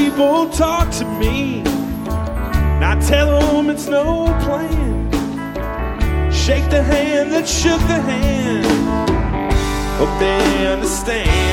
people talk to me, and I tell them it's no plan. Shake the hand that shook the hand, hope they understand.